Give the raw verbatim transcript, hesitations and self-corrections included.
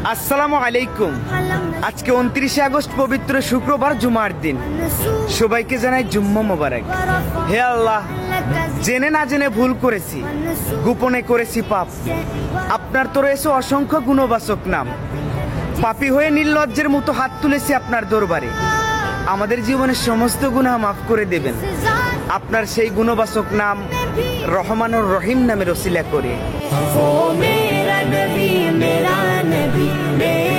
আসসালামু আলাইকুম। আজকে উনত্রিশে আগস্ট, পবিত্র শুক্রবার, জুমার দিন। সবাইকে জানাই জুম্মা মোবারক। হে আল্লাহ, জেনে না জেনে ভুল করেছি, গোপনে করেছি পাপ। আপনার তো রয়েছে অসংখ্য গুণবাচক নাম। পাপী হয়ে নির্লজ্জের মতো হাত তুলেছি আপনার দরবারে। আমাদের জীবনের সমস্ত গুনাহ মাফ করে দেবেন আপনার সেই গুণবাচক নাম রহমানুর রহিম নামের ওসিলা করে। ओ मेरा नबी मेरा नबी मेरा